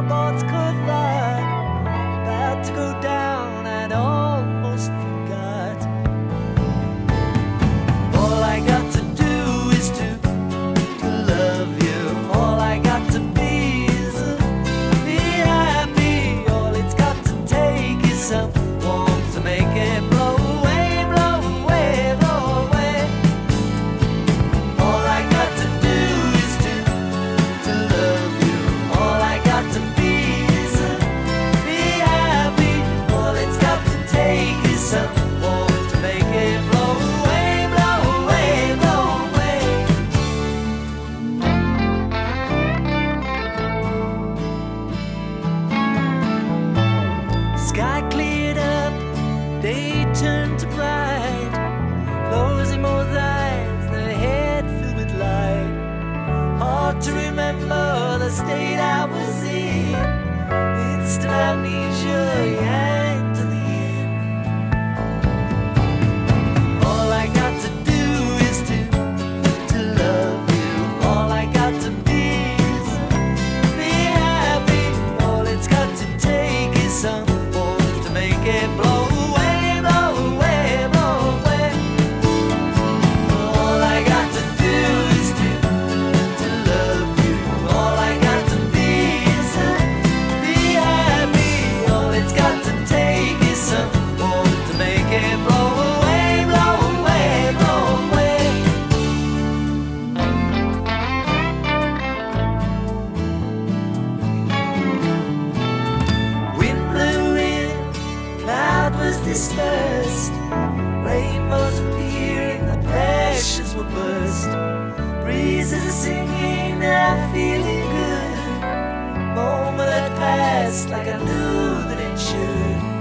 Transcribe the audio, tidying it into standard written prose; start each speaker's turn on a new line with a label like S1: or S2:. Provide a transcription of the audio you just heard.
S1: thoughts collide. About to go down, I'd almost forgot. All I got to do is to love you. All I got to be is be happy. All it's got to take is someone to make it blow away, blow away, blow away. All I got to do is to love you. All I got to be is be happy. All it's got to take is someone to make it blow away, blow away, blow away. Sky cleared up, day turned to bright. Closing both eyes, the head filled with light. Hard to remember the state I was in. Instant amnesia, yeah, to the end. All I got to do is to love you. All I got to be is be happy. All it's got to take is someone to make it blow away, blow away, blow away. All I got to do is to love you. All I got to be is be happy. All it's got to take is someone to make it blow away, blow away, blow away. Wind blew in, cloud was dispersed. Rainbows appearing, the passions were burst. Breezes are singing, they're feeling good. Moment that passed like I knew that it should.